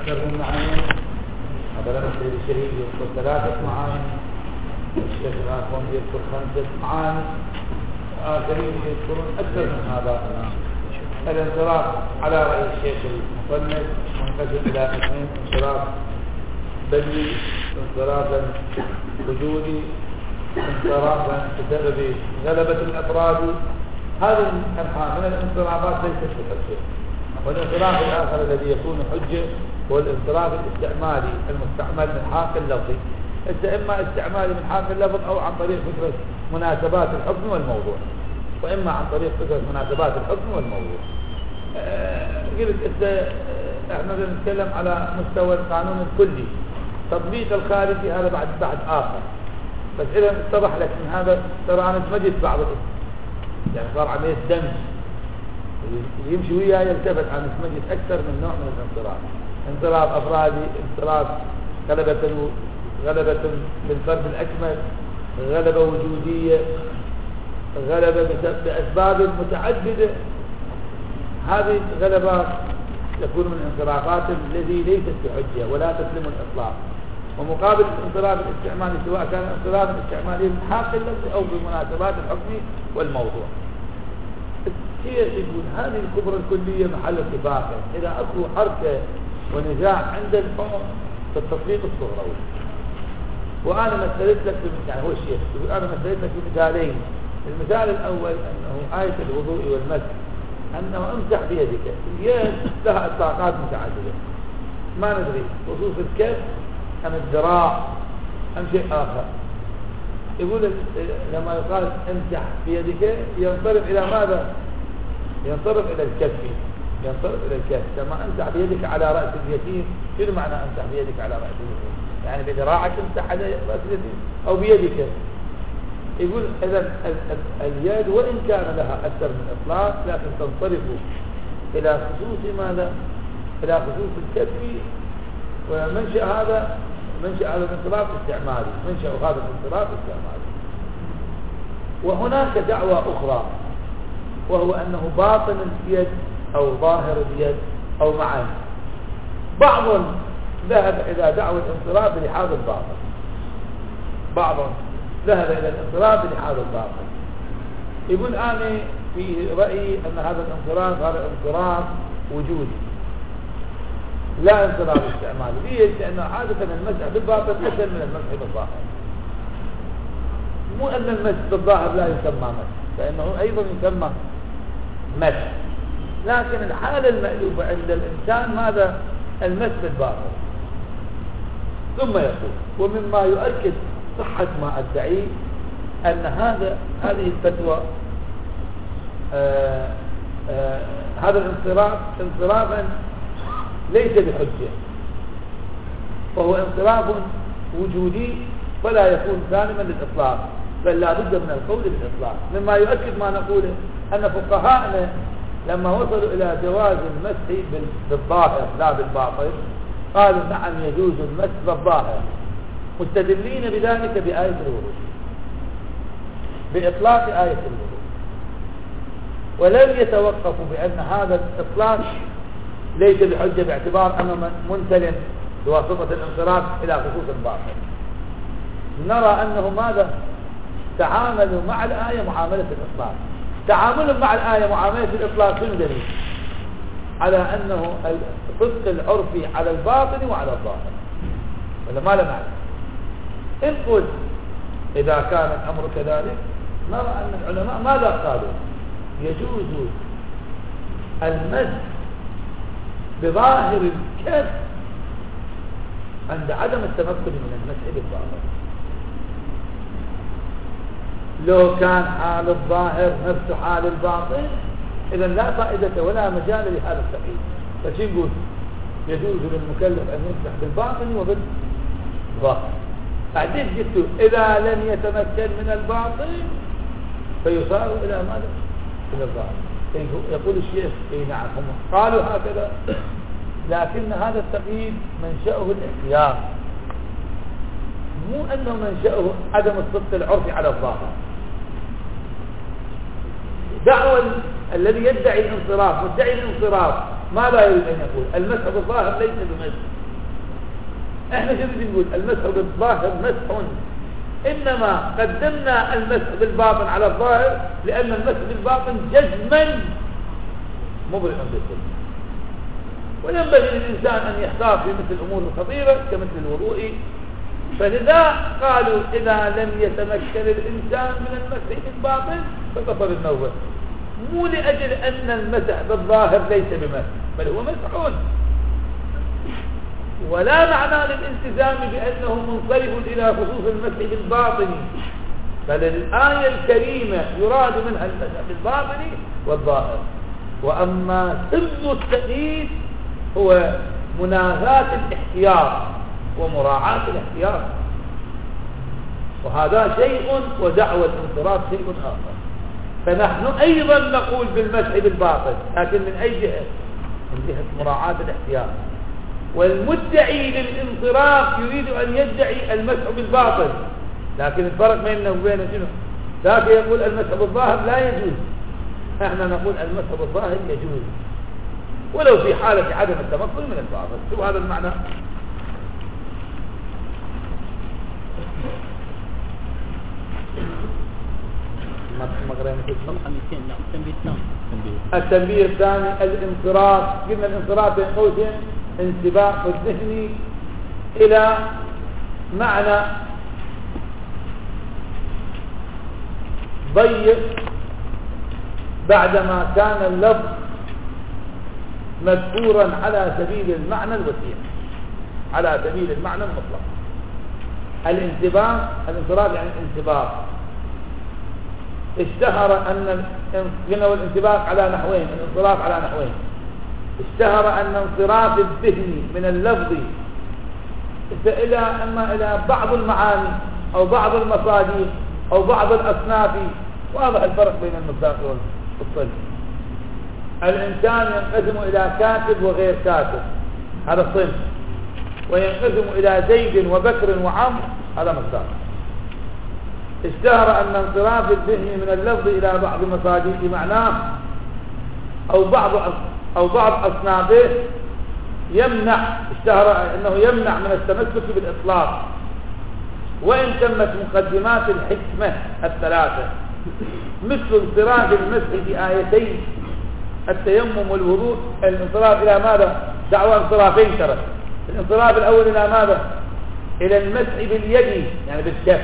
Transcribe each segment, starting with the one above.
أكثر من معين. مثلا السيد الشهيد يذكر 3 معاني، الشيخ الآخرون يذكر 5 معاني، آخرين يذكرون أكثر من هذا. الانصراف على رأي الشيخ المصنف منقسم إلى 2: انصراف بدني، انصرافا وجودي، انصرافا بسبب غلبة الأفراد. هذه الأنحاء من الانصرافات ليست بحجة. والانصراف الآخر الذي يكون حجة هو الانصراف الاستعمالي المستعمل من حاق اللفظ، إما استعمالي من حاق اللفظ أو عن طريق فكرة مناسبات الحكم والموضوع، وإما عن طريق فكرة مناسبات الحكم والموضوع. قلت احنا نتكلم على مستوى القانون الكلي، تطبيق الخارجي هذا بعد آخر. بس إذا اتضح لك من هذا ترى أنا اتمجد بعض يعني صار عملية دمج، يمشي وياه يلتفت عن اتمجد أكثر من نوع من الانصراف. انصراف أفرادي، انصراف غلبة بالفرد الأكمل، غلبة وجودية، غلبة بأسباب متعددة. هذه الغلبات تكون من الانصرافات التي ليست بحجة ولا تسلم الإطلاق. ومقابل الانصراف الاستعمالي سواء كان انصراف الاستعمالي من حق اللفظ أو بمناسبات الحكم والموضوع. الشيخ يقول هذه الكبرى الكلية محل اتفاق. إذا أكو حركة ونزاع عند القوم في التطبيق الصغروي. وأنا مثلت لك يعني هو الشيخ يقول أنا مثلت لك بمثالين. المثال الأول أنه آية الوضوء والمسح، أنه امسح بيدك. اليد لها إطلاقات متعددة، ما ندري خصوص الكف أم الذراع أم شيء آخر. يقول لما يقال امسح بيدك ينصرف إلى ماذا؟ ينصرف إلى الكف، ينصرف إلى الكف. لما امسح بيدك على رأس اليتيم، شنو معنى امسح بيدك على رأس اليتيم؟ يعني بذراعك امسح على رأس اليتيم أو بيدك. يقول إذا اليد وإن كان لها أكثر من إطلاق لكن تنصرف إلى خصوص ماذا؟ إلى خصوص الكف. ومنشأ هذا الانصراف الاستعمالي، منشأ هذا الانصراف الاستعمالي. وهناك دعوة أخرى وهو أنه باطن اليد أو ظاهر اليد أو معاني. بعض ذهب إلى دعوة الانصراف لحاظ الباطن، بعض ذهب إلى الانصراف لحاظ الباطن. يقول أنا في رأيي أن هذا انصراف وجودي لا انصراف استعمالي. ليش؟ لأنه عادة المسح بالباطن أسهل من المسح بالظاهر. مو أن المسح بالظاهر لا يسمى مسح، فإنه أيضا يسمى مسح، لكن الحالة المألوفة عند الإنسان ماذا؟ المسح بالباطن. ثم يقول ومما يؤكد صحة ما أدعيه أن هذه الفتوى هذا الانصراف انصرافا ليس بحجة، وهو انصراف وجودي فلا يكون سالما للإطلاق، بل لا بد من القول بالإطلاق. مما يؤكد ما نقوله أن فقهاءنا لما وصلوا إلى جواز المسح بالظاهر لا بالباطن قالوا نعم يجوز المسح بالظاهر، مستدلين بذلك بآية الوضوء، بإطلاق آية الوضوء. ولم يتوقفوا بأن هذا الإطلاق ليس بحجة باعتبار أنه منسلم بواسطة الانصراف إلى خصوص الباطن. نرى أنه ماذا؟ تعاملوا مع الآية معاملة الإطلاق. تعاملوا مع الآية معاملة الإطلاق شنو دليل؟ على أنه الصدق العرفي على الباطن وعلى الظاهر، ولا ما له معنى؟ إن قلت إذا كان الأمر كذلك نرى أن العلماء ماذا قالوا؟ يجوز المسح بظاهر الكف عند عدم التمكن من المسح بالظاهر. لو كان حال الظاهر نفس حال الباطن إذا لا فائدة ولا مجال لهذا التقييد. فشي نقول يجوز للمكلف أن يمسح بالباطن وبالظاهر. بعدين جئت إذا لم يتمكن من الباطن فيصار إلى ماذا؟ إلى الظاهر. يقول الشيخ نعم هم قالوا هكذا، لكن هذا التقييد منشأه الاحتياط، مو أنه منشأه عدم الصدق العرفي على الظاهر. دعوة الذي يدعي الانصراف مدعي الانصراف ماذا يريد أن يقول؟ المسح بالظاهر ليس بمسح. احنا شو بدنا نقول؟ المسح بالظاهر مسح، إنما قدمنا المسح بالباطن على الظاهر لأن المسح بالباطن جزما مبرئ بالكل. وينبغي للإنسان أن يحتاط في مثل الأمور الخطيرة كمثل الوضوء. فلذا قالوا إذا لم يتمكن الإنسان من المسح بالباطن فبطل النوبة، مو لأجل أن المسح بالظاهر ليس بمسح، بل هو مسح، ولا معنى للالتزام بأنه منصرف إلى خصوص المسح بالباطن، بل الآية الكريمة يراد منها المسح بالباطن والظاهر. وأما سر التقييد هو مناغاة الاحتياط ومراعاة الاحتياط، وهذا شيء ودعوى الانصراف شيء آخر. فنحن أيضا نقول بالمسح بالباطن، لكن من أي جهة؟ من جهة مراعاة الاحتياط. والمدعي للانصراف يريد أن يدعي المسح بالباطن، لكن الفرق بيننا وبين شنو؟ ذاك يقول المسح بالظاهر لا يجوز، احنا نقول المسح بالظاهر يجوز ولو في حالة عدم التمكن من الباطن. شو هذا المعنى؟ التنبيه الثاني الانصراف. قلنا الانصراف بين قوسين انسباق الذهن إلى معنى ضيق بعدما كان اللفظ مذكورا على سبيل المعنى الوسيع، على سبيل المعنى المطلق. الانصراف يعني الانسباق. اشتهر أن الانسباق على نحوين، الانصراف على نحوين. اشتهر أن انصراف الذهن من اللفظ إما إلى بعض المعاني أو بعض المصادر أو بعض الأصناف. واضح الفرق بين المصداق والصلب. الإنسان ينقسم إلى كاتب وغير كاتب، هذا صنف، وينقسم إلى زيد وبكر وعمر، هذا مصداق. اشتهر أن انصراف الذهن من اللفظ إلى بعض مصادر معناه أو بعض أصنافه يمنع، اشتهر أنه يمنع من التمسك بالإطلاق، وإن تمت مقدمات الحكمة الثلاثة، مثل انصراف المسح بآيتين التيمم والوضوء. الانصراف إلى ماذا؟ دعوى انصرافين ترى. الانصراف الأول إلى ماذا؟ إلى المسح باليد يعني بالكف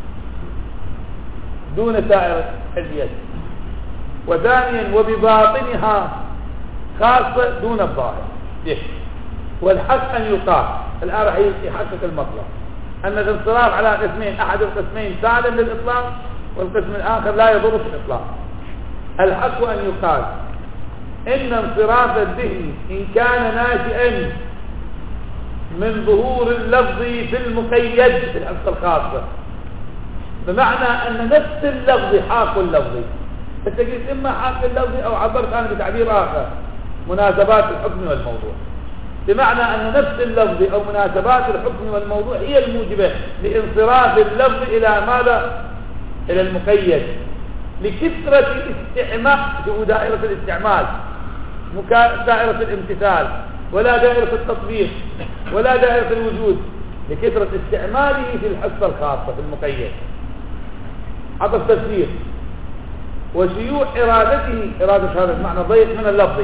دون سائر اليد، وثانيا وبباطنها خاصة دون الظاهر. والحق أن يقال الآن راح يحقق المطلب أن الانصراف على قسمين، أحد القسمين سالم للإطلاق والقسم الآخر لا يضر في الإطلاق. الحق أن يقال إن انصراف الذهن إن كان ناشئا من ظهور اللفظ في المقيد في الحقة الخاصة، بمعنى أن نفس اللفظ حاق اللفظ، فتجد إما حاق اللفظ أو عبرت عنه بتعبير آخر مناسبات الحكم والموضوع، بمعنى أن نفس اللفظ أو مناسبات الحكم والموضوع هي الموجبة لانصراف اللفظ إلى ماذا؟ إلى المقيد، لكثرة الاستعمال. شوفوا دائرة الاستعمال مو دائرة الامتثال ولا دائرة التطبيق ولا دائرة الوجود، لكثرة استعماله في الحصة الخاصة في المقيد. عطى التفسير وشيوع إرادة هذا المعنى ضيق من اللفظ.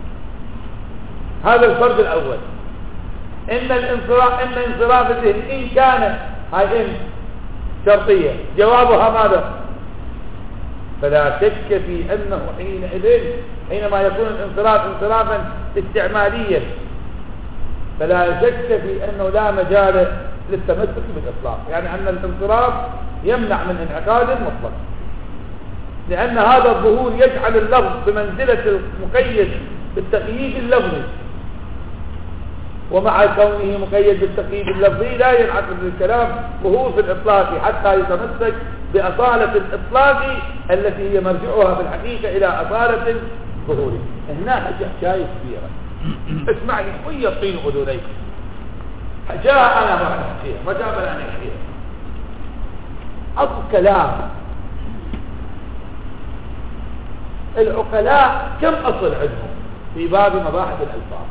هذا الفرد الأول. إن انصراف الذهن إن كان هاي إن شرطية جوابها ماذا؟ فلا شك في أنه حينما يكون الانصراف انصرافا استعماليا فلا شك في أنه لا مجال للتمسك بالإطلاق، يعني أن الانصراف يمنع من انعقاد مطلق، لأن هذا الظهور يجعل اللفظ بمنزلة المقيد بالتقييد اللفظي، ومع كونه مقيد بالتقييد اللفظي لا ينعقد الكلام ظهور في الإطلاق حتى يتمسك بأصالة الإطلاق التي هي مرجعها في الحقيقة إلى أصالة الظهور. هنا حكاية كبيرة، اسمع لي شوية طين أذنيك. جاء أنا ما أحكيها، ما جاء أنا أحكيها. أصل كلام العقلاء كم أصل عندهم؟ في باب مباحث الألفاظ.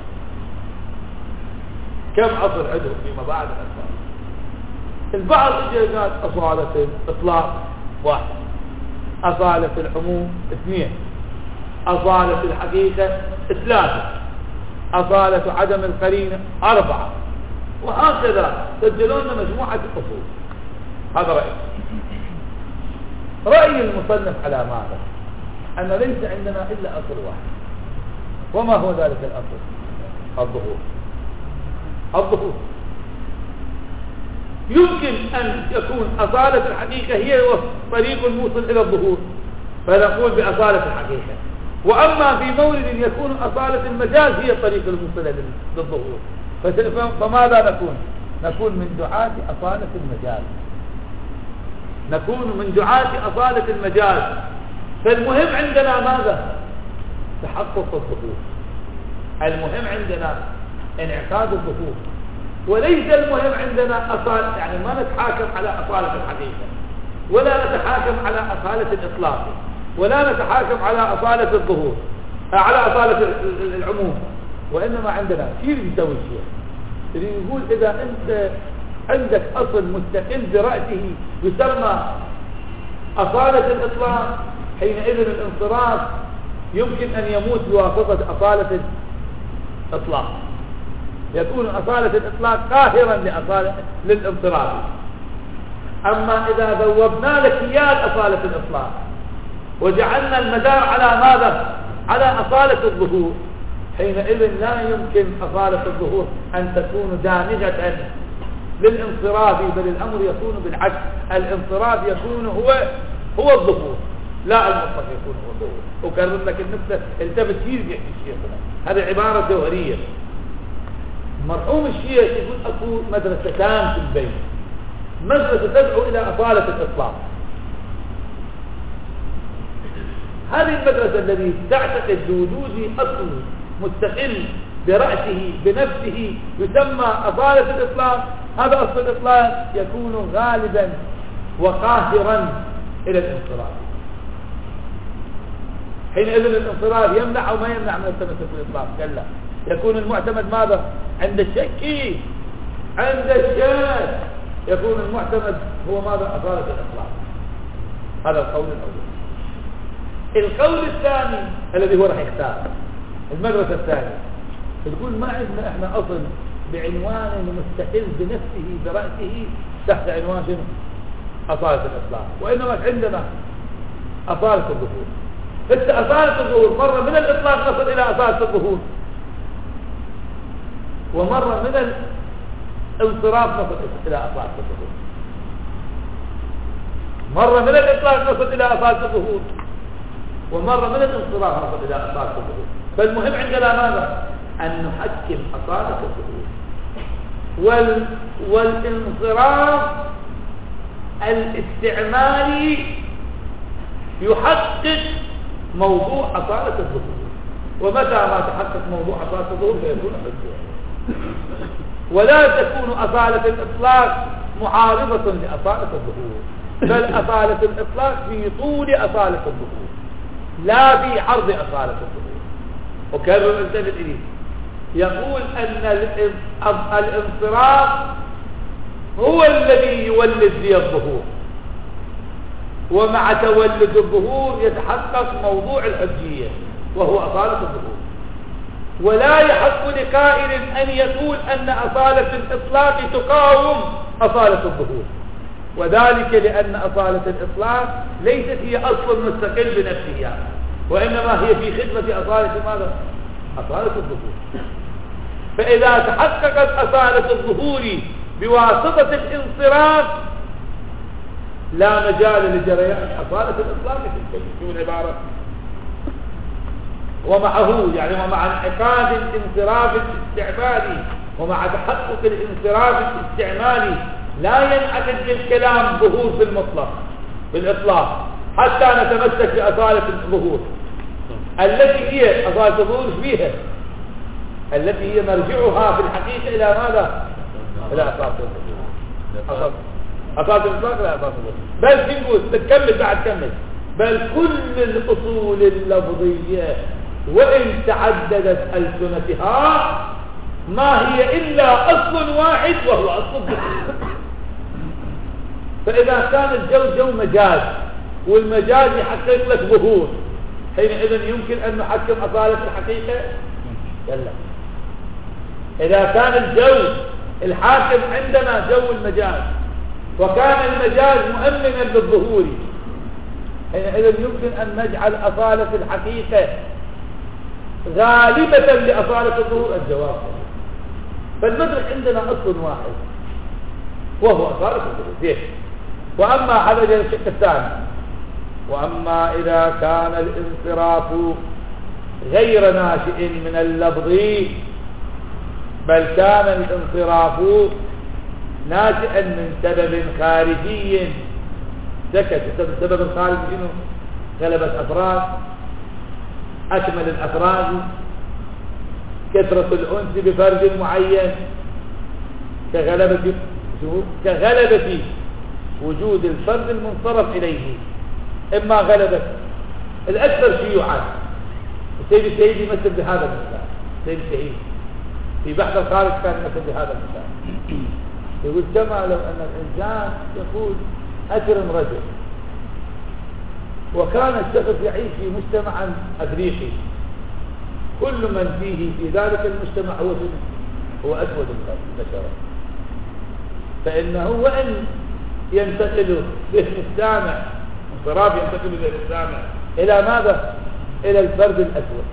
كم أصل عندهم في مباحث الألفاظ؟ البعض اجى قال أصالة الإطلاق 1، أصالة العموم 2، أصالة الحقيقة 3، أصالة عدم القرينة 4، وهكذا سجلوا لنا مجموعة الأصول. هذا رأي المصنف على ماذا؟ أن ليس عندنا إلا أصل واحد. وما هو ذلك الأصل؟ الظهور. يمكن أن يكون أصالة الحقيقة هي طريق الموصل إلى الظهور، فنقول بأصالة الحقيقة. وأما في مورد يكون أصالة المجاز هي الطريق الموصل للظهور، فماذا نكون من دعاة أصالة المجاز. فالمهم عندنا ماذا؟ تحقق الظهور. المهم عندنا انعقاد الظهور، وليس المهم عندنا أصالة، يعني ما نتحاكم على أصالة الحقيقة، ولا نتحاكم على أصالة الإطلاق، ولا نتحاكم على أصالة الظهور، على أصالة العموم. وإنما عندنا كثير يسوي شيء اللي يقول إذا أنت عندك أصل مستقل برأسه يسمى أصالة الإطلاق، حينئذ الانصراف يمكن أن يموت بواسطة أصالة الإطلاق، يكون أصالة الإطلاق قاهرا للانصراف. أما إذا ذوبنا لكيال أصالة الإطلاق وجعلنا المدار على ماذا؟ على أصالة الظهور، حينئذ لا يمكن أصالة الظهور أن تكون دامجة للانصراف، بل الأمر يكون بالعكس، الانصراف يكون هو الظهور، لا المطلق يكون هو الظهور. وكرر لك النقطة التفت فيه بيحكي الشيخ، هذه عبارة جوهرية. مرحوم الشيخ يقول أكو مدرستان في البيت، مدرسة تدعو إلى أصالة الإطلاق. هذه المدرسة التي تعتقد بوجود أصل مستقل برأسه بنفسه يسمى أصالة الإطلاق، هذا أصل الإطلاق يكون غالبا وقاهرا إلى الانصراف. حينئذ الانصراف يمنع أو ما يمنع من التمسك بالإطلاق؟ كلا، يكون المعتمد ماذا؟ عند الشك يكون المعتمد هو ماذا؟ أصالة الإطلاق. هذا القول الأول. القول الثاني الذي هو راح يختار المدرسة الثانية، تقول ما عندنا احنا أصل بعنوان مستقل بنفسه برأسه تحت عنوان شنو؟ أصالة الإطلاق، وإنما عندنا أصالة الظهور. أصالة الظهور مرة من الإطلاق نصل إلى أصالة الظهور، ومرة من الانصراف نصل إلى أصالة الظهور. مرة من الإطلاق نصل إلى أصالة الظهور، ومرة من الانصراف نصل إلى أصالة الظهور. فالمهم عندنا ماذا؟ أن نحكم أصالة الظهور، والانصراف الاستعمالي يحقق موضوع أصالة الظهور، ومتى ما تحقق موضوع أصالة الظهور فيكون حجة. ولا تكون أصالة الإطلاق معارضة لأصالة الظهور، بل أصالة الإطلاق في طول أصالة الظهور لا في عرض أصالة الظهور. وكرر التفت إليه، يقول أن الانصراف هو الذي يولد لي الظهور، ومع تولد الظهور يتحقق موضوع الحجية وهو أصالة الظهور. ولا يحق لقائل أن يقول أن أصالة الإطلاق تقاوم أصالة الظهور، وذلك لأن أصالة الإطلاق ليست هي أصل مستقل بنفسها، وإنما هي في خدمة أصالة ماذا؟ أصالة الظهور. فإذا تحققت أصالة الظهور بواسطة الانصراف لا مجال لجريان أصالة الإطلاق في الكلمة. شو العبارة؟ ومعه يعني ومع انعقاد الانصراف الاستعمالي، ومع تحقق الانصراف الاستعمالي لا ينعقد للكلام ظهور في المطلق بالإطلاق حتى نتمسك بأصالة الظهور التي هي أصالة الظهور فيها، التي هي مرجعها في الحقيقة إلى ماذا؟ إلى أصالة الظهور. أصالة الإطلاق لا أصالة الظهور. بل تنقول تكمل بعد كمل، بل كل الأصول اللفظية وإن تعددت ألسنتها ما هي إلا أصل واحد وهو أصل الذهن. فإذا كان الجو جو مجاز والمجاز يحقق لك ظهور، حينئذ يمكن أن نحكم أصالة الحقيقة؟ يلا. إذا كان الجو الحاكم عندنا جو المجاز وكان المجاز مؤمنا للظهور، حينئذ يمكن أن نجعل أصالة الحقيقة غالبة لأصالة الظهور. الجواب فالمدرك عندنا أصل واحد وهو أصالة الظهور. وأما هذا الشق الثاني، وأما إذا كان الانصراف غير ناشئ من اللفظ بل كان الانصراف ناشئا من سبب خارجي سكت. السبب الخارجي شنو؟ غلبة أفراد، أكمل الأفراد، كثرة الأنس بفرد معين، كغلبة وجود الفرد المنصرف إليه. إما غلبة الأكثر شيوعا، السيد الشهيد يمثل بهذا المثال. السيد الشهيد في بحث الخارج كان يمثل بهذا المثال، يقول كما لو أن الإنسان يقول أكرم رجل، وكان الشخص يعيش في مجتمع أفريقي، كل من فيه في ذلك المجتمع هو أسود البشرة، فإنه وإن ينتقل ذهن السامع انصراف ينتقل ذهن السامع إلى ماذا؟ إلى الفرد الأسود،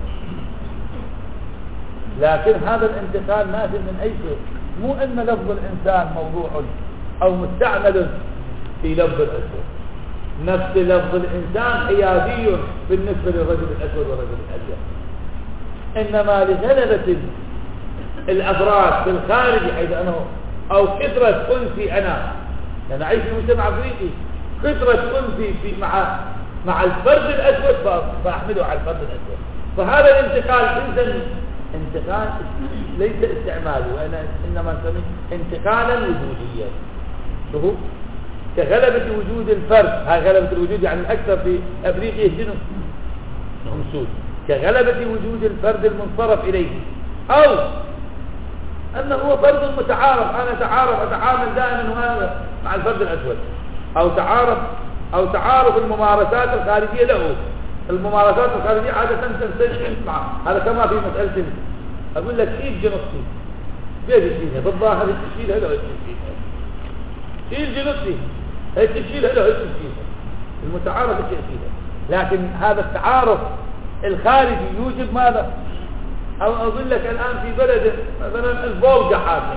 لكن هذا الانتقال نازل من أي شيء، مو أن لفظ الإنسان موضوع أو مستعمل في لفظ الأسود. نفس لفظ الإنسان حيادي بالنسبة للرجل الأسود والرجل الأبيض، إنما لغلبة الأفراد في الخارج حيث أنا أو كثرة أنسي أنا أعيش في مجتمع أفريقي، كثرة أنسي مع الفرد الأسود فأحمله على الفرد الأسود. فهذا الانتقال انتقال ليس استعمالي، إنما نسميه انتقالا وجوديا. شوفوا كغلبة وجود الفرد، هاي غلبة الوجود يعني الأكثر في أفريقيا شنو؟ منسود. كغلبة وجود الفرد المنصرف إليه، أو أنه هو فرد متعارف، أنا أتعامل دائما مع الفرد الأسود، أو تعارف الممارسات الخارجية له. الممارسات الخارجية عادة تنسجم معه، هذا كما في مسألة أقول لك شيل جنسي بيجي تشيلها بالظاهر تشيلها لا تشيلها، شيل جنسي هي تشيلها لا تشيلها، المتعارف تشيلها. لكن هذا التعارف الخارجي يوجب ماذا؟ أو أقول لك الآن في بلد مثلا الفولجا حاكم،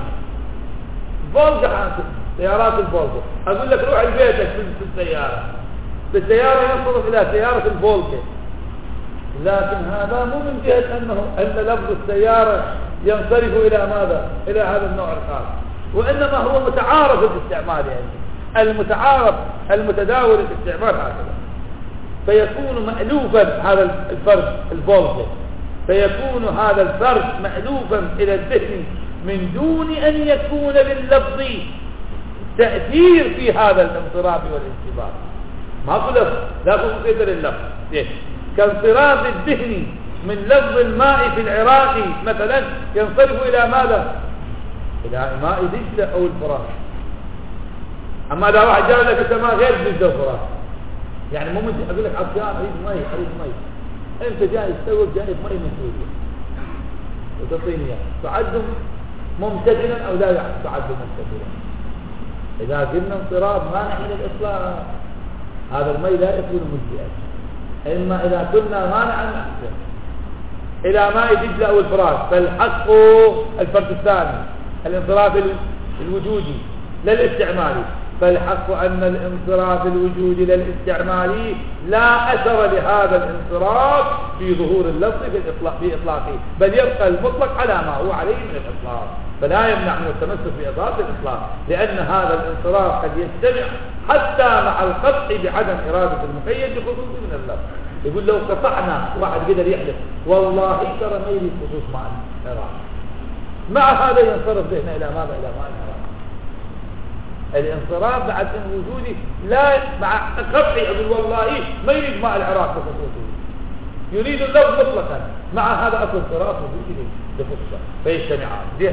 سيارات الفولجا، أقول لك روح لبيتك في السيارة ينصرف إلى سيارة الفولجا، لكن هذا مو من جهة أن لفظ السيارة ينصرف إلى ماذا؟ إلى هذا النوع الخاص، وإنما هو متعارف الاستعمال، يعني المتعارف المتداول الاستعمال هكذا، فيكون مألوفا هذا الفرد الفولجا، فيكون هذا الفرد مألوفا إلى الذهن من دون أن يكون لللفظ تأثير في هذا الانصراف والانصباط. ما أقول لا أقول مقيدة لللفظ، كانصراف الذهن من لفظ الماء في العراق مثلا ينصرف إلى ماذا؟ إلى ماء دجلة أو الفرات. أما إذا واحد جاء لك السماء غير دجلة والفرات، يعني مو أقول لك عطيان أريد مي، أنت جاي تستوعب جايب مي من سوريا وتعطيني إياه، تعد ممتثلا أو لا تعد ممتثلا؟ إذا قلنا انصراف مانع من الإطلاق، هذا المي لا يكون مجزئا، إما إذا كنا مانعا نحسن إلى ماء دجلة أو الفرات، فالحق الفرد الثاني الانصراف الوجودي للاستعمالي، فالحق أن الانصراف الوجودي للاستعمالي لا أثر لهذا الانصراف في ظهور اللفظ في إطلاقه، بل يبقى المطلق على ما هو عليه من الإطلاق، فلا يمنع من التمسك بإطلاق الإطلاق، لأن هذا الانصراف قد يجتمع حتى مع القطع بعدم إرادة المقيد بخصوص من اللفظ. يقول لو قطعنا، واحد قدر يحلف والله ترى ما يريد خصوص مع الإرادة، مع هذا ينصرف ذهنه إلى ماذا؟ إلى ماء الإرادة. الانصراف بعد وجودي لا مع قطعي، أقول والله ما يريد ماء العراق بخصوصه، يريد اللفظ مطلقا، مع هذا أكل انصراف وجودي لفصة فيجتمعان به.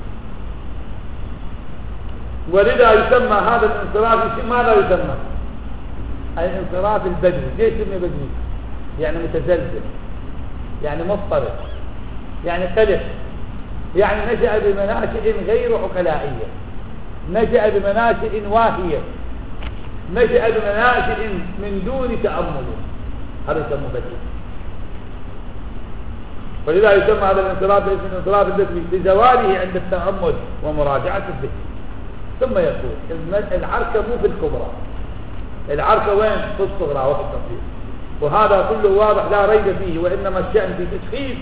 ولذا يسمى هذا الانصراف ماذا يسمى؟ الانصراف البدوي. ليش يسمى بدوي؟ يعني متزلزل، يعني مضطرب، يعني قلق، يعني نشأ بمناشئ غير عقلائية، نشأ بمناشئ واهية، نشأ بمناشئ من دون تأمل، هذا يسمى بدوي. ولذا يسمى هذا الانصراف باسم الانصراف البدوي لزواله عند التأمل ومراجعة الذكر. ثم يقول العركة مو في الكبرى، العركة وين؟ في الصغرى وفي التطبيق. وهذا كله واضح لا ريب فيه، وإنما الشأن في تشخيص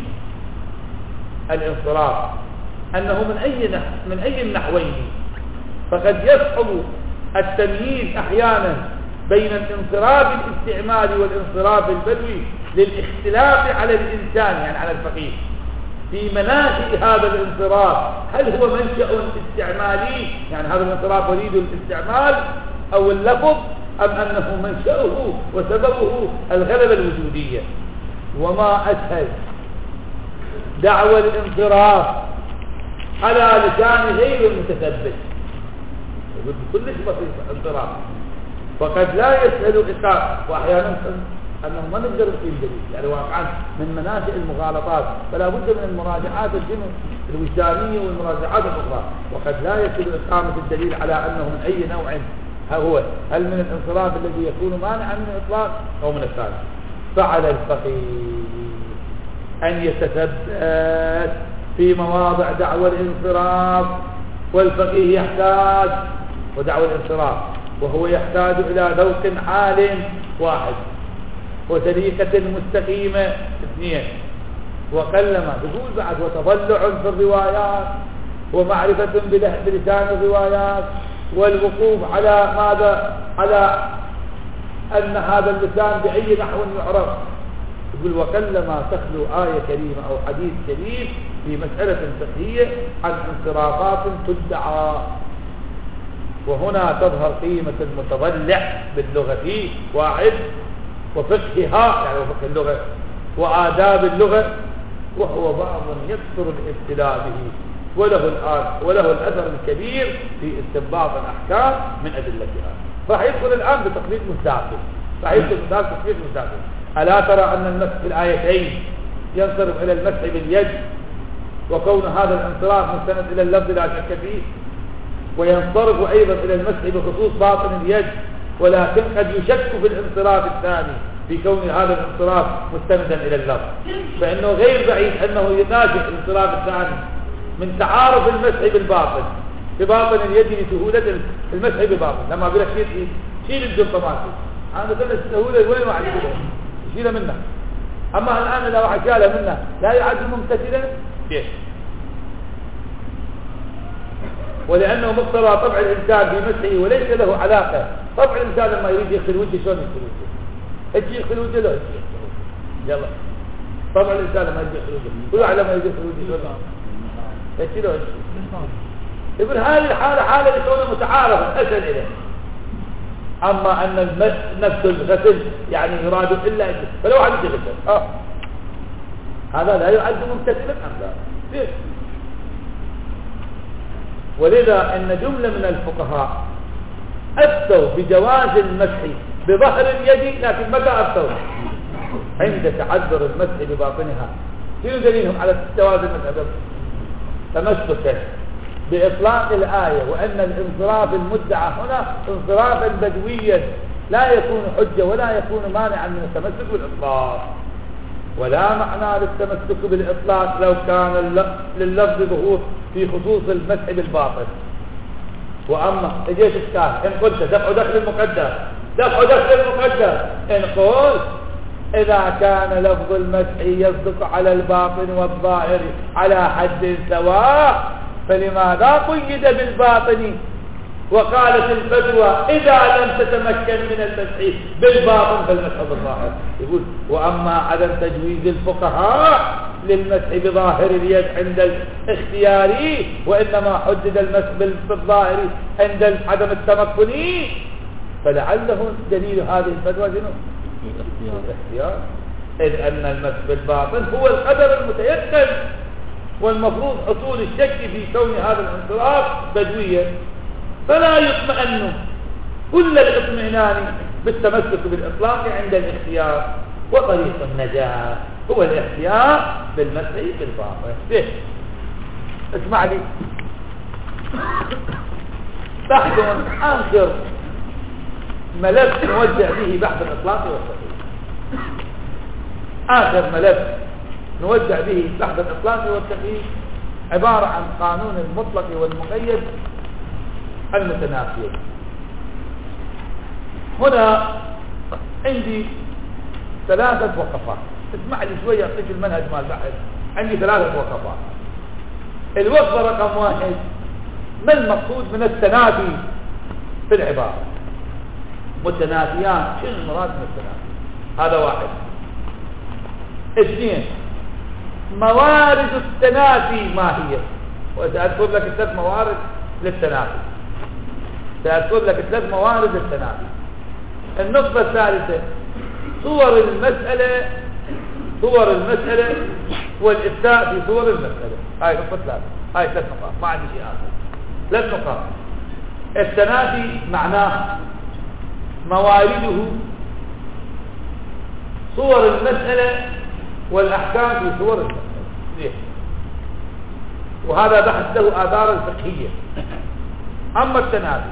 الانصراف أنه من أي النحوين. فقد يصعب التمييز أحيانا بين الانصراف الاستعمالي والانصراف البدوي للاختلاف على الإنسان، يعني على الفقيه، في مناشئ هذا الانصراف. هل هو منشأ استعمالي، يعني هذا الانصراف وليد الاستعمال أو اللفظ، أم أنه منشأه وسببه الغلبة الوجودية؟ وما أسهل دعوى الانصراف على لسان غير المتثبت، كلش بسيط انصراف، وقد لا يسهل إقامة. وأحيانا أنه ما نقدر نقيم دليل، يعني واقعا من مناشئ المغالطات، فلا بد من المراجعات الوجدانية والمراجعات الأخرى. وقد لا يسهل إقامة الدليل على أنه من أي نوع هو، هل من الانصراف الذي يكون مانعا من الإطلاق أو من الثاني. فعلى الفقيه أن يتثبت في مواضع دعوى الانصراف، والفقيه يحتاج ودعوى الانصراف وهو يحتاج إلى ذوق عال واحد، وسليقة مستقيمة اثنين، وقلما تقول بعد وتضلع في الروايات، ومعرفة بلسان الروايات، والوقوف على ماذا؟ على أن هذا اللسان بأي نحو يعرف. يقول وقلما تخلو آية كريمة أو حديث كريم في مسألة فقهية عن انصرافات تدعى. وهنا تظهر قيمة المتضلع باللغة واحد، وفقهها يعني وفقه اللغة، وآداب اللغة، وهو بعض يكثر الابتلاء به، وله الأثر الكبير في استنباط الأحكام من أدلتها. راح يدخل الآن بتقليد مستعقل، راح يدخل تقليد مستعقل. ألا ترى أن المسح في الآيتين ينصرف إلى المسح باليد، وكون هذا الانصراف مستند إلى اللفظ لا شك فيه، وينصرف أيضا إلى المسح بخصوص باطن اليد، ولكن قد يشك في الانصراف الثاني في كون هذا الانصراف مستندا إلى اللفظ، فإنه غير بعيد أنه يناشئ الانصراف الثاني من تعارف المسح بالباطن بباطن اليد لسهولة المسح بالباطن. لما أقول لك شيل الجلطماتي، أنا قلت السهولة وين واحد يشيلها منها، أما الآن لو واحد شالها منها لا يعد ممتثلا ليش؟ ولأنه مقتضى طبع الإنسان بمسحه وليس له علاقة. طبع الإنسان لما يريد يغسل وجهه شلون يغسل وجهه؟ هيك يغسل وجهه لا يلا. طبع الإنسان لما يريد يغسل وجهه، كل واحد لما يريد يغسل وجهه شلون؟ هيك له. يقول هذه الحالة حالة لكونه متعارفا أسهل إليه. أما أن نفس الغسل يعني يراد إلا فلو واحد يغسل هذا لا يعد ممتثلا أم لا؟ ليش؟ ولذا إن جملة من الفقهاء أفتوا بجواز المسح بظهر اليد، لكن متى أفتوا؟ عند تعذر المسح بباطنها. شنو دليلهم على جواز المسح؟ تمسكا بإطلاق الآية، وأن الانصراف المدعى هنا انصرافا بدويا لا يكون حجة ولا يكون مانعا من التمسك بالإطلاق، ولا معنى للتمسك بالإطلاق لو كان لللفظ ظهور في خصوص المسح بالباطن. وأما اجيت إشكال إن قلت دفع دخل المقدر، دفع دخل المقدر إن قلت إذا كان لفظ المسح يصدق على الباطن والظاهر على حد سواء، فلماذا قيد بالباطن وقالت الفتوى إذا لم تتمكن من المسح بالباطن فالمسح بالظاهر؟ يقول وأما عدم تجويز الفقهاء للمسح بظاهر اليد عند الاختياري، وإنما حدد المسح بالظاهر عند عدم التمكن، فلعله دليل هذه الفتوى شنو؟ الاختيار. إذ أن المس بالباطن هو القدر المتيقن، والمفروض حصول الشك في كون هذا الانصراف بدويا، فلا يطمئن كل الاطمئنان بالتمسك بالإطلاق عند الاختيار، وطريق النجاة هو الاختيار بالمسح بالباطن. ليه؟ اسمع لي، بحث آخر ملف نوزع به بحث الإطلاق والتقييد. آخر ملف نوزع به بحث الإطلاق والتقييد عبارة عن قانون المطلق والمقيد المتنافيين. هنا عندي 3 وقفات، اسمع لي شوية أعطيك المنهج مال البحث. عندي 3 وقفات. الوقفة رقم 1: ما المقصود من التنافي في العبارة؟ متنافيان، شنو المراد من التنافي؟ هذا 1. 2: موارد التنافي ما هي؟ وسأذكر لك 3 موارد للتنافي. سأذكر لك 3 موارد للتنافي. النقطة الثالثة: صور المسألة والإفتاء في صور المسألة. هاي نقطة 3. هاي 3 نقاط، ما عندي شيء آخر. 3 نقاط. التنافي معناه موارده، صور المسألة، والأحكام في صور المسألة. وهذا بحث له آثار الفقهية. أما التنافي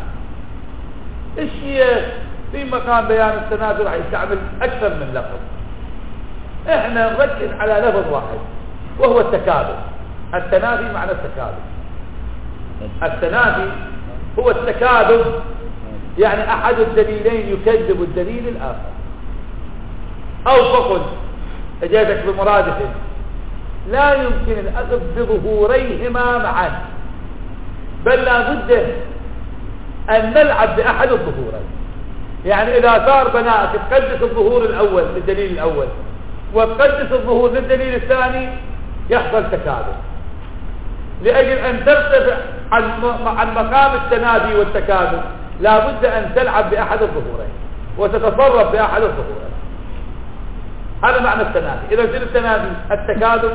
الشيء في مقام بيان التنافي راح يستعمل أكثر من لفظ. احنا نركز على لفظ واحد وهو التكاذب. التنافي معنى التكاذب. التنافي هو التكاذب، يعني أحد الدليلين يكذب الدليل الآخر، أو فقل أجابك بمرادف لا يمكن الأخذ بظهوريهما معا، بل لا بد أن نلعب بأحد الظهورين. يعني إذا صار بناء تقدس الظهور الأول للدليل الأول وتقدس الظهور للدليل الثاني، يحصل تكاذب. لأجل أن ترتفع عن مقام التنافي والتكاذب لا بد أن تلعب بأحد الظهورين وتتصرف بأحد الظهورين. هذا معنى التنافي. إذا صار التنافي التكاذب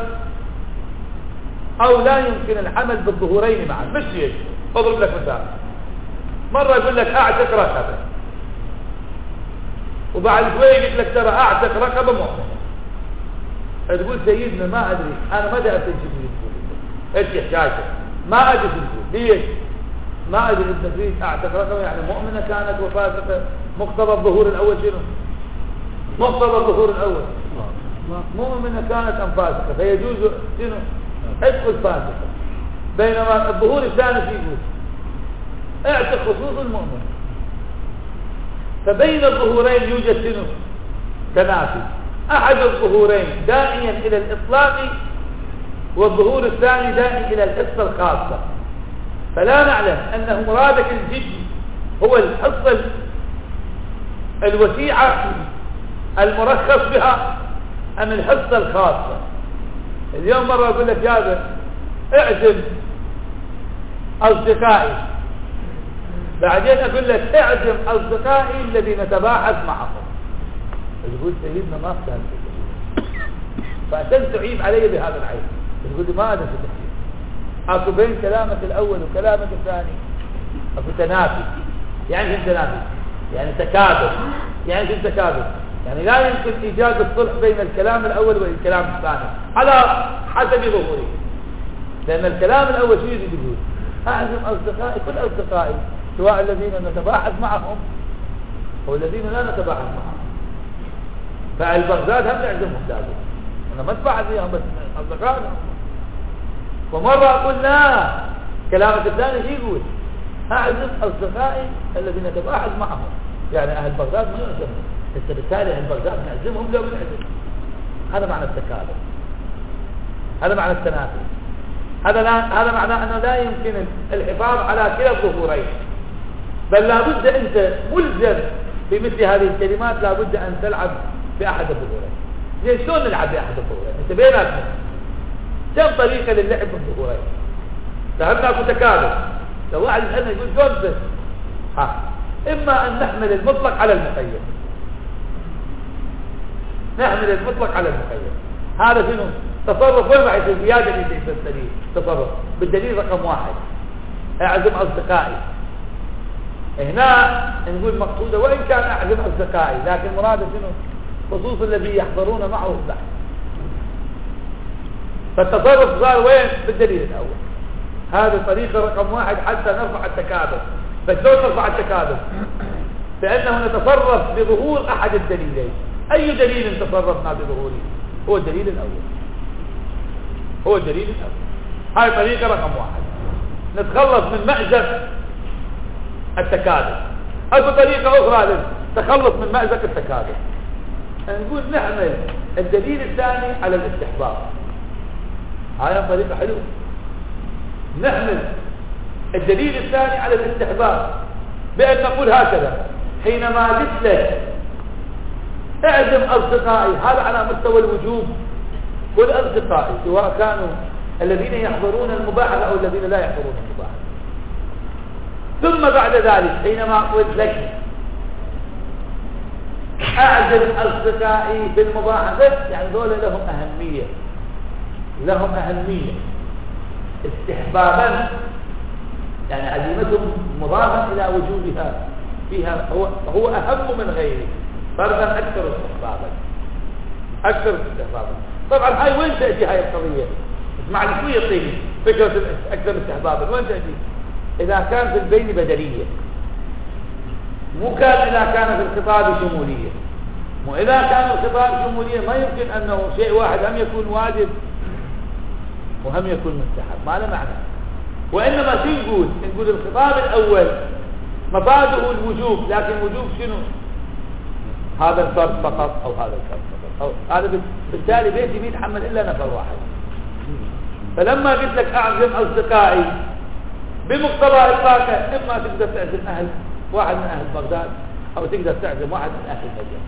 أو لا يمكن العمل بالظهورين معا. مش شيء. أضرب لك مثال. مرة يقول لك أعتق رقبة، وبعد شوية يقول لك ترى أعتق رقبة مؤمنة. تقول سيدنا ما أدري، أنا ما أدري أتنشي ايش حكايته؟ ما أدري ليش؟ ما أدري ابن زيد أعتق رقبة يعني مؤمنة كانت وفاسقة. مقتضى الظهور الأول شنو؟ مقتضى الظهور الأول مؤمنة كانت أم فاسقة، فيجوز شنو؟ عتق الفاسقة. بينما الظهور الثاني يقول اعتق خصوص المؤمن. فبين الظهورين يوجد شنو؟ تنافي. أحد الظهورين داعيا إلى الإطلاق، والظهور الثاني داعي إلى الحصة الخاصة. فلا نعلم أنه مرادك الجدي هو الحصة الوسيعة المرخص بها أم الحصة الخاصة. اليوم مرة أقول لك يا ابن اعزم أصدقائي، بعدين أقول لك اعزم أصدقائي الذين نتباحث معهم. تقول سيدنا ما فهمت، فأنت تعيب علي بهذا العيب. تقول لي ما أدري التحديد. أكو بين كلامك الأول وكلامك الثاني أكو تنافي. يعني في تنافي، يعني تكاذب. يعني في تكاذب، يعني لا يمكن إيجاد الصلح بين الكلام الأول والكلام الثاني على حسب ظهوره. لأن الكلام الأول شو يقول؟ أعزم أصدقائي، كل أصدقائي، سواء الذين نتباحث معهم أو الذين لا نتباحث معهم. فالبغداد هم نعزمهم لازم، أنا ما اتباحث فيهم بس أصدقائنا. ومرة أقول لا، كلامك الثاني شو يقول؟ أعزم أصدقائي الذين نتباحث معهم، يعني أهل بغداد ما نعزمهم، بالتالي أهل بغداد نعزمهم لو نعزم. هذا معنى التكاذب، هذا معنى التنافي. هذا معناه أنه لا يمكن الحفاظ على كلا الظهورين، بل لابد أنت ملزم بمثل هذه الكلمات، لابد أن تلعب بأحد الظهورين. زين شلون نلعب بأحد الظهورين؟ أنت بيناتنا كم طريقة للعب بالظهورين؟ فهمنا أكو تكاذب. لو واحد يسألنا يقول شلون بس؟ إما أن نحمل المطلق على المقيد، نحمل المطلق على المقيد. هذا شنو؟ تصرف وين راح يصير زيادة للدليل؟ تصرف بالدليل رقم 1 اعزم اصدقائي. هنا نقول مقصوده وان كان اعزم اصدقائي، لكن مراده شنو؟ خصوص الذي يحضرون معه البحث. فالتصرف صار وين؟ بالدليل الاول. هذه الطريقه رقم 1 حتى نرفع التكابر. فشلون نرفع التكابر؟ فانه نتصرف بظهور احد الدليلين. اي دليل تصرفنا بظهوره؟ هو الدليل الاول. هو الدليل الاول. هاي طريقه رقم 1 نتخلص من مأزق التكادر. اكو طريقه اخرى للتخلص من مأزق التكادر، نقول نحمل الدليل الثاني على الاستحباب. هاي طريقه حلوه. نحمل الدليل الثاني على الاستحباب بأن نقول هكذا: حينما قلت لك اعزم اصدقائي، هذا على مستوى الوجوب. كل اصدقائي سواء كانوا الذين يحضرون المباحث او الذين لا يحضرون المباحث. ثم بعد ذلك حينما قلت لك اعزم اصدقائي بالمباحثة، يعني دول لهم اهمية، لهم اهمية استحبابا، يعني عزيمتهم مضافا الى وجوبها فيها، هو اهم من غيره، فرضا اكثر استحبابا، اكثر استحبابا. طبعا هاي وين تأتي هاي القضية؟ اسمع لي شوية طيبي فكرة اكثر استحبابا وين تأتي؟ اذا كان في البين بدلية، مو كان اذا كان في الخطاب شمولية. مو اذا كان الخطاب شمولية ما يمكن انه شيء واحد هم يكون واجب وهم يكون مستحب، ما له معنى. وانما شو نقول الخطاب الاول مفاده الوجوب، لكن وجوب شنو؟ هذا الفرد فقط او هذا الفرد فقط، او هذا بالتالي بيتي ما يتحمل الا نفر واحد. فلما قلت لك اعزم اصدقائي بمقتضى اطلاقه، اما تقدر تعزم واحد من اهل بغداد او تقدر تعزم واحد من اهل المدينه،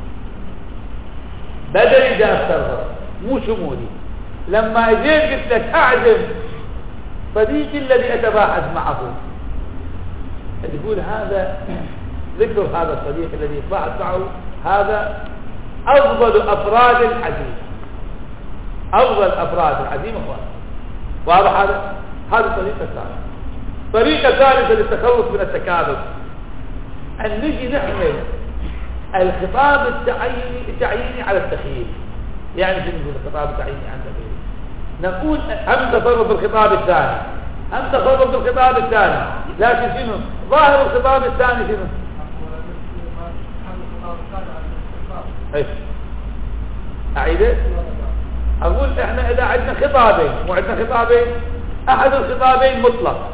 بدل جاء السرغر مو شمولي. لما جيت قلت لك اعزم صديقي الذي اتباحث معه، تقول هذا ذكر هذا الصديق الذي اتباحث معه هذا افضل افراد العزيمه، افضل افراد العزيمه واضح. هذه طريقه ثانيه. طريقه ثالثه للتخلص من التكابر، ان نجي نحمل الخطاب التعييني على التخييل. يعني شنو نقول الخطاب التعييني على التخييل؟ نقول هم تصرف بالخطاب الثاني، هم تصرف بالخطاب الثاني، لكن شنو ظاهر الخطاب الثاني؟ شنو؟ ايش اعيده؟ اقول احنا اذا عندنا خطابين، وعندنا خطابين، احد الخطابين مطلق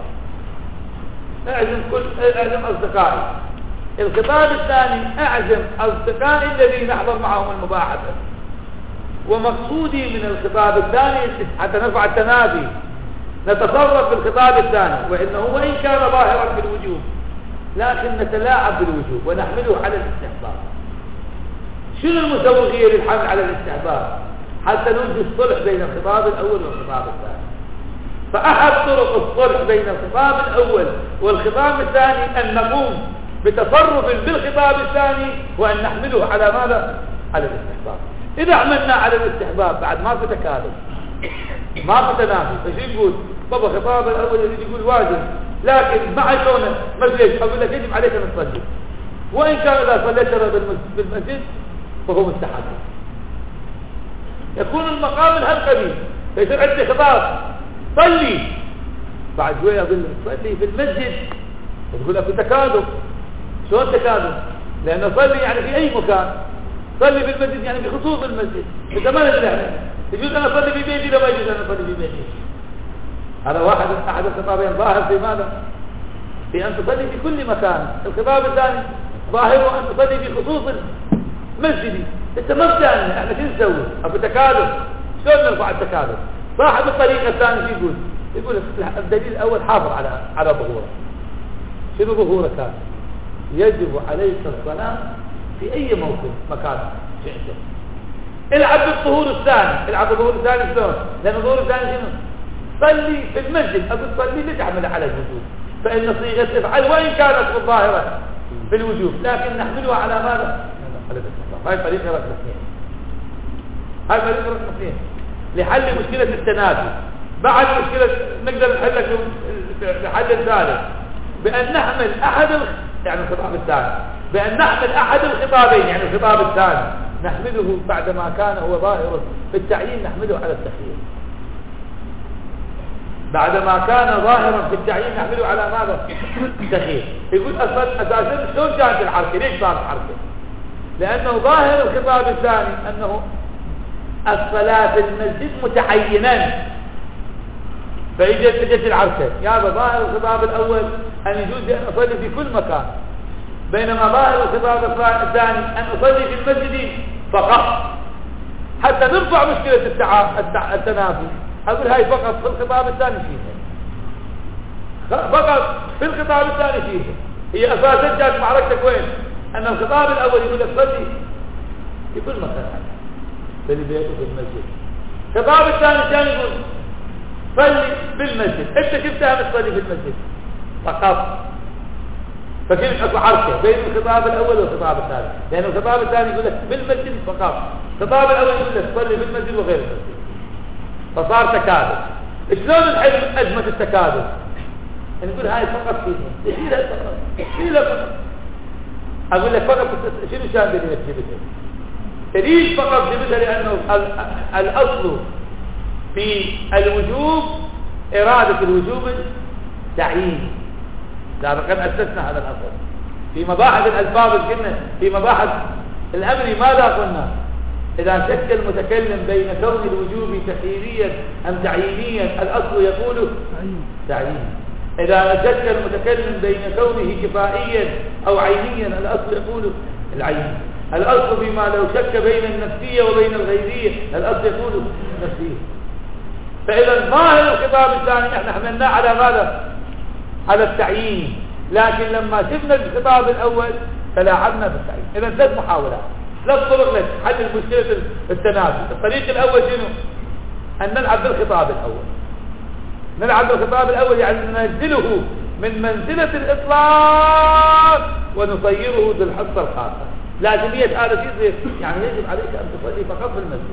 اعزم اصدقائي، الخطاب الثاني اعزم اصدقائي الذين نحضر معهم المباحثه. ومقصودي من الخطاب الثاني حتى نرفع التنافي نتصرف بالخطاب الثاني، وانه وان كان ظاهرا بالوجوب لكن نتلاعب بالوجوب ونحمله على الاستحباب. شنو المسوغية للحمل على الاستحباب؟ حتى نوجد الصلح بين الخطاب الاول والخطاب الثاني. فاحد طرق الصلح بين الخطاب الاول والخطاب الثاني ان نقوم بتصرف بالخطاب الثاني وان نحمله على ماذا؟ على الاستحباب. اذا عملنا على الاستحباب بعد ما في تكالب، ما في تنافي، فشو نقول؟ بابا الخطاب الاول اللي يقول واجب، لكن مع كونه مسجد اقول لك يجب عليك ان تصلي، وان كان اذا صليت بالمسجد فهو مستحب. يكون المقام الهالقبيل، فيصير عندي خطاب صلي، بعد شويه اقول لك صلي في المسجد، تقول لك تكادب. شلون تكادب؟ لانه صلي يعني في اي مكان، صلي في المسجد يعني بخصوص المسجد. اذا ما ندري احنا يجوز انا اصلي في بيتي، لو ما يجوز انا اصلي في بيتي. هذا احد الخطابين ظاهر في ماذا؟ في ان تصلي في كل مكان. الخطاب الثاني ظاهره ان تصلي في خصوص مسجدي. انت ما بتعني احنا شو نسوي؟ ابو تكالب، شلون نرفع التكالب؟ صاحب الطريقه الثانيه شو يقول؟ يقول الدليل الاول حافظ على ظهوره. شنو ظهوره كان؟ يجب عليك الصلاه في اي موقف مكان شئت. العب بالظهور الثاني، العب بالظهور الثاني شلون؟ لان الظهور الثاني شنو؟ صلي في المسجد، اقول صلي لتعمل على الوجوب، فان صيغه افعل وان كانت هاي طريقة رقم 2 لحل مشكلة التنافي. بعد مشكلة نقدر نحلك لحل الثالث بأن نحمل يعني الخطاب الثاني، بأن نحمل أحد الخطابين، يعني الخطاب الثاني نحمله بعدما كان هو ظاهر في التعيين نحمله على التخيير. بعدما كان ظاهرا في التعيين نحمله على ماذا؟ التخيير. يقول أساسا شلون كانت الحركة؟ ليش صارت حركة؟ لأنه ظاهر الخطاب الثاني أنه الصلاة في المسجد متعينا، فإجت العركة. يا ظاهر الخطاب الأول أن يجوز أن أصلي في كل مكان، بينما ظاهر الخطاب الثاني أن أصلي في المسجد فقط، حتى نرفع مشكلة التنافي. أقول هاي فقط في الخطاب الثاني فيها، فقط في الخطاب الثاني فيها. هي أساسا جاءت معركتك وين؟ أن الخطاب الأول يقول لك صلي في كل مكان، في البيت وفي المسجد. الخطاب الثاني كان يقول صلي في المسجد. أنت كيف تعمل تصلي في المسجد فقط؟ فكيف اكو عركه بين الخطاب الاول والخطاب الثاني؟ لان الخطاب الثاني يقول لك في المسجد فقط، الخطاب الاول يقول لك صلي في المسجد وغير المسجد، فصار تكادل. شلون نحل ازمه التكادل؟ نقول هاي فقط فيها، شيلها فقط، شيلها فقط. اقول لك فقط شنو شان دليل جبتها؟ دليل فقط جبتها لانه الاصل في الوجوب اراده الوجوب التعيين. لا قد أسسنا هذا الأصل في مباحث الألفاظ. قلنا في مباحث الأمر ماذا قلنا؟ إذا شك المتكلم بين كون الوجوب تخييريا أم تعيينيا الأصل يقول تعيين. إذا شك المتكلم بين كونه كفائيا أو عينيا الأصل يقول العين. الأصل فيما لو شك بين النفسية وبين الغيرية الأصل يقول النفسية. فإذا ظاهر الخطاب الثاني احنا حملناه على ماذا؟ على التعيين. لكن لما شفنا الخطاب الأول تلاعبنا بالتعيين. إذا 3 محاولات، 3 طرق لحل مشكلة التنافي. الطريق الأول شنو؟ أن نلعب بالخطاب الأول. نلعب بالخطاب الأول يعني ننزله من منزلة الإطلاق ونصيره ذو الحصة الخاصة. لازمية هذا شيء يعني يجب عليك أن تصلي فقط في المسجد.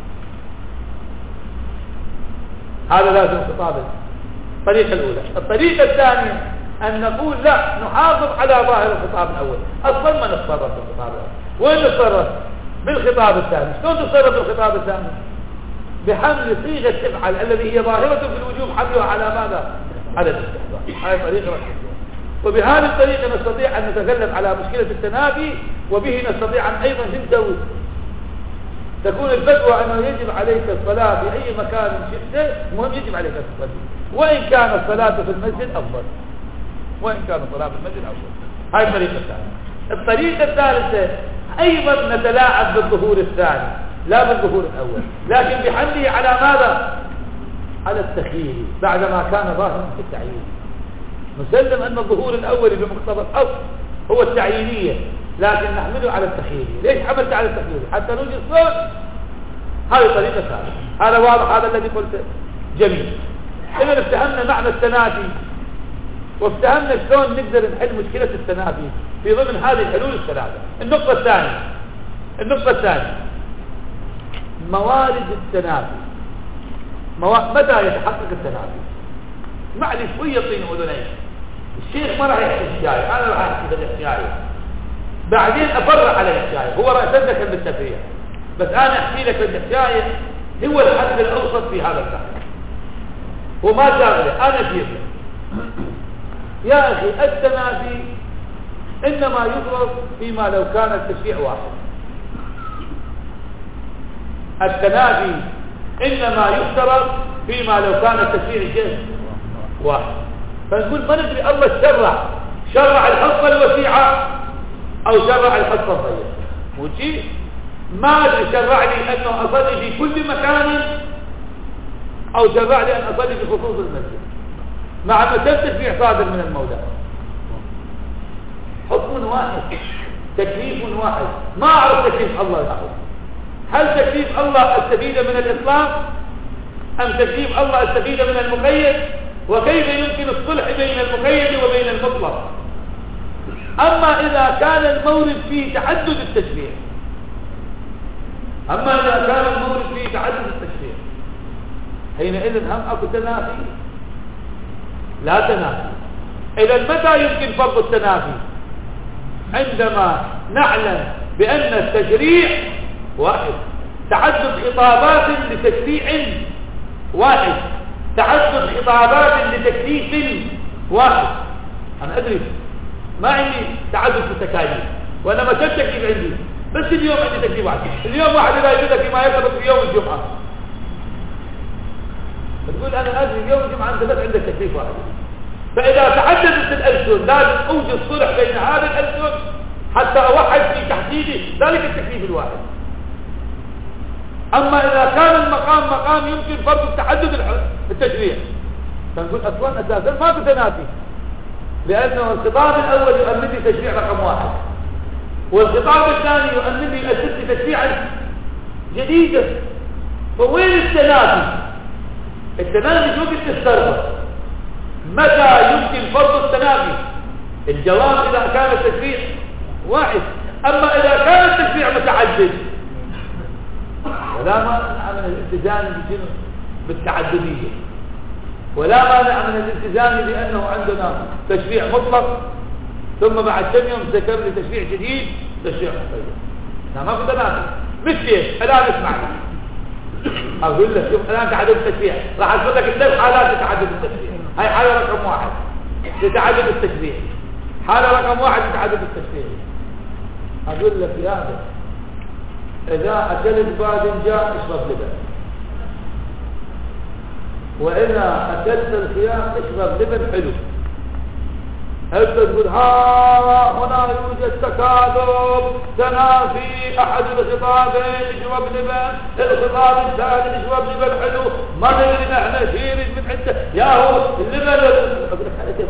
هذا لازم الخطاب الطريقة الأولى. الطريقة الثانية أن نقول لا، نحافظ على ظاهر الخطاب الأول. أصلا ما نتصرف بالخطاب الأول. وين نتصرف؟ بالخطاب الثاني. شلون نتصرف بالخطاب الثاني؟ بحمل صيغة تفعل الذي هي ظاهرة في الوجوب حملها على ماذا؟ على الاستحباب. هذه طريقة رئيسية. وبهذه الطريقة نستطيع أن نتغلب على مشكلة التنافي، وبه نستطيع أن أيضا نسوي تكون الفتوى أنه يجب عليك الصلاة في أي مكان شئت، مهم يجب عليك الصلاة، وإن كان الصلاة في المسجد أفضل، وإن كان الصلاة في المسجد أفضل. هاي الطريقة الثانية. الطريقة الثالثة أيضا نتلاعب بالظهور الثاني لا بالظهور الأول، لكن بحمله على ماذا؟ على التخيير بعدما كان ظاهرا في التعيين. نسلم أن الظهور الأول بمقتضى الأصل هو التعيينية، لكن نحمله على التخيير. ليش حملت على التخيير؟ حتى نوجد صوت. هذه طريقة ثالثة. هذا واضح، هذا الذي قلته جميل. إذا افتهمنا معنى التنافي وافتهمنا شلون نقدر نحل مشكلة التنافي في ضمن هذه الحلول الثلاثة. النقطة الثانية موارد التنافي. متى يتحقق التنافي؟ معلش شوية طين أذنين. الشيخ ما راح يحكي الحكاية، أنا راح أحكي الحكاية، بعدين أفرع على الحكاية. هو رأسك بالتفريع، بس أنا أحكي لك الحكاية هو الحد الأوسط في هذا البحث. وما شاغله أنا فيه. يا أخي التنافي إنما يفرض فيما لو كان التشريع واحد. التنافي إنما يفترض فيما لو كان التشريع واحد. فنقول ما ندري الله شرع الحصة الوسيعة أو شرع الحصة الضيقة. وشي ما أدري شرع لي أنه أصلي في كل مكان أو شرع لي أن أصلي في خصوص المسجد، مع أن التشريع صادر من المولى. حكم واحد، تكليف واحد. ما أعرف تكليف الله يأخذ. هل تكليف الله استفيد من الإطلاق أم تكليف الله استفيد من المقيد؟ وكيف يمكن الصلح بين المقيد وبين المطلق؟ أما إذا كان المورد فيه تحدد التشريع أما إذا كان المورد فيه تعدد التشريع حينئذ هم أكو تنافي؟ لا تنافي. إذا متى يمكن فرض التنافي؟ عندما نعلم بأن التشريع واحد، تعدد خطابات لتشريع واحد، تعدد خطابات لتكليف واحد. أنا أدري ما عندي تعدد في التكاليف، وأنا ما كان تكليف عندي، بس اليوم عندي تكليف واحد. اليوم واحد لا يجد فيما يرتبط بيوم الجمعة، تقول أنا أدري يوم الجمعة أنت بس عندك تكليف واحد. فإذا تعددت الألسن لازم أوجد صلح بين هذه الألسن حتى أوحد في تحديد ذلك التكليف الواحد. أما إذا كان المقام مقام يمكن فرض التعدد التشريع، فنقول أصلا أساسا ما تتنافي، لأنه الخطاب الأول يؤمن لي تشريع رقم واحد، والخطاب الثاني يؤمن لي أسس تشريعا جديدا. فوين التنافي؟ التنافي شو قلت تستربط؟ متى يمكن فرض التنافي؟ الجواب إذا كان التشريع واحد. أما إذا كان التشريع متعدد ولا مانع من الالتزام بالتعددية، ولا مانع من الالتزام بأنه عندنا تشريع مطلق ثم بعد كم يوم ذكر لي تشريع جديد، تشريع مقيد. ما في تنافي. مثل ايش؟ الآن اسمعني أقول لك شوف الآن تعدد التشريع، راح أقول لك الثلاث حالات لتعدد التشريع. هاي حالة رقم واحد لتعدد التشريع، حالة رقم واحد لتعدد التشريع. أقول لك يا أخي إذا أكلت باذنجان اشرب لبن، وإذا أكلت الخيار اشرب لبن حلو. أنت تقول هنا يوجد تكاذب تنافي، أحد الخطابين اشرب لبن، الخطاب الثاني اشرب لبن حلو، ما ندري نحن شيرج من عنده يا هو اللبن. أقول لك حالتين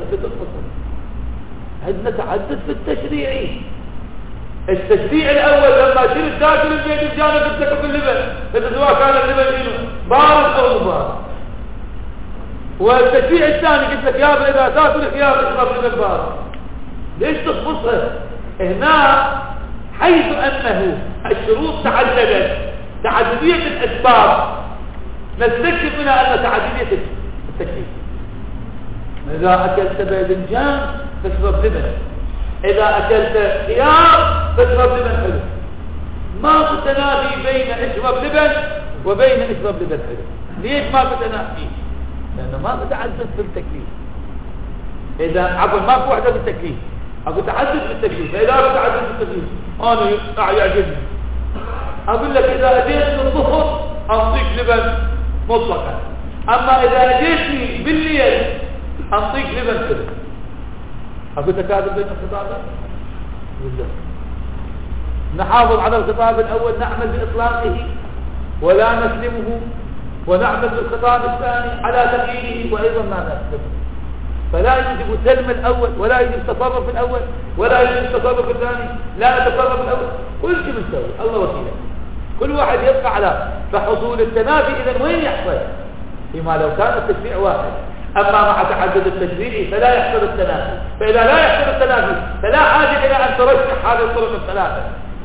عندنا تعدد في التشريع. التشريع الأول لما شرت تاكل البيت الجانب تتكل في اللبن، إذا سواء كان اللبن بارد أو بارد. والتشريع الثاني قلت لك يا إذا تاكل خيار اشرب لبن بارد. ليش تخبصها؟ هنا حيث أنه الشروط تعددت تعددية الأسباب نستكشف منها أن تعددية التكليف. إذا أكلت باذنجان تشرب لبن، إذا أكلت خيار تشرب لبن حلو. ما تتنافي بين اشرب لبن وبين اشرب لبن حلو. ليش ما تتنافي؟ لأنه ما تتعدد في التكليف. إذا عفوا ما في وحدة في التكليف، أقول تعدد في التكليف. فإذا تعدد في التكليف أنا يعجبني، أقول لك إذا أجيت من الظهر أعطيك لبن مطلقا، أما إذا أجيتني بالليل أعطيك لبن حلو. أقول تكاذب بين الخطابين؟ بالله نحافظ على الخطاب الأول نعمل بإطلاقه ولا نسلمه، ونعمل بالخطاب الثاني على تغييره وأيضا ما نسلمه. فلا يجب سلم الأول ولا يجب تصرف الأول ولا يجب تصرف الثاني، لا نتصرف الأول. كل شيء بنسوي الله وكيله، كل واحد يبقى على فحصول التنافي. إذن وين يحصل؟ فيما لو كان التشريع واحد. أما مع تعدد التشريع فلا يحصل التنافي. فإذا لا يحصل التنافي فلا حاجة إلى أن ترشح هذه الطرق الثلاثة.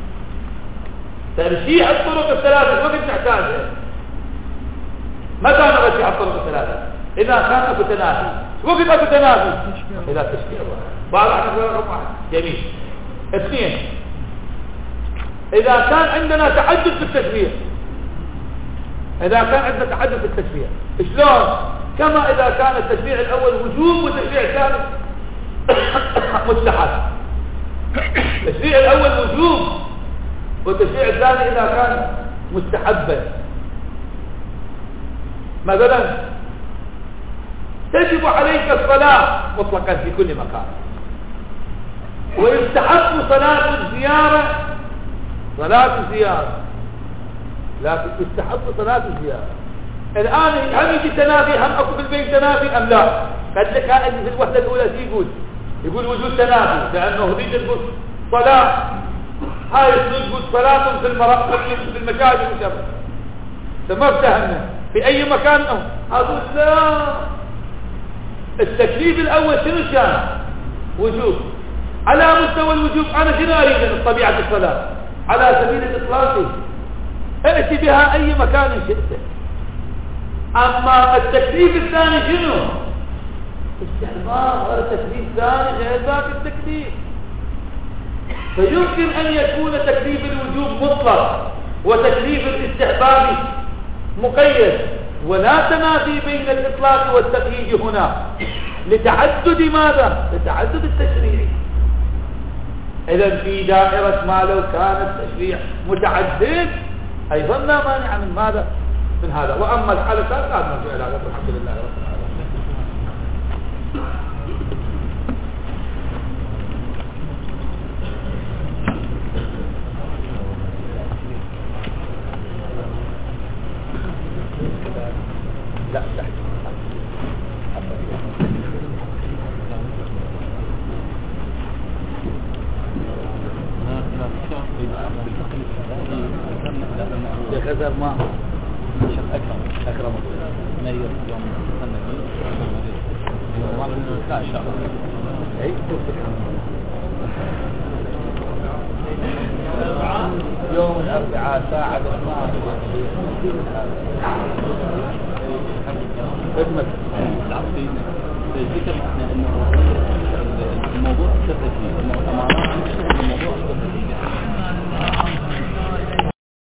ترشيح الطرق الثلاثة وقت نحتاجها. متى نرشح الطرق الثلاثة؟ إذا كان أكو تنافي. وقت أكو تنافي؟ إذا تشريع واحد. بعض عنا رقم واحد. جميل. اثنين، إذا كان عندنا تعدد في التشريع، إذا كان عندنا تعدد في التشريع شلون؟ كما إذا كان التشريع الأول وجوب والتشريع الثاني مستحب. التشريع الأول وجوب والتشريع الثاني إذا كان مستحبا. مثلا تجب عليك الصلاة مطلقا في كل مكان، ويستحب صلاة الزيارة، صلاة الزيارة، لكن يستحب صلاة الزيارة. الآن هم يجي تنافي، هم أكو في البيت تنافي أم لا؟ قد لك هذا في الوحدة الأولى يقول وجود تنافي، لأنه هذيك تقول صلاة، هاي تقول صلاة في المساجد المشابهة. فما افتهمنا في أي مكان أقول لا. التكليف الأول شنو كان؟ وجوب. على مستوى الوجوب أنا شنو أريد من طبيعة الصلاة؟ على سبيل الإطلاق ائتي بها أي مكان شئت. أما التكليف الثاني شنو؟ استحباب. هذا تكليف ثاني غير ذاك التكليف. فيمكن أن يكون تكليف الوجوب مطلق وتكليف الاستحباب مقيد، ولا تنافي بين الإطلاق والتقييد هنا لتعدد ماذا؟ لتعدد التشريع. إذن في دائرة ما لو كان التشريع متعدد أيضا لا مانع من ماذا؟ من هذا. وأما الحالة الثالثة لا نرجع إلى هذا. الحمد لله رب العالمين. لا تحت يا خزر ما أكرم مريض يوم لا إن شاء الله أي يوم الأربعاء ساعة خدمة العصرين ذكر احنا انه الموضوع السفري المؤتمرات الموضوع السفري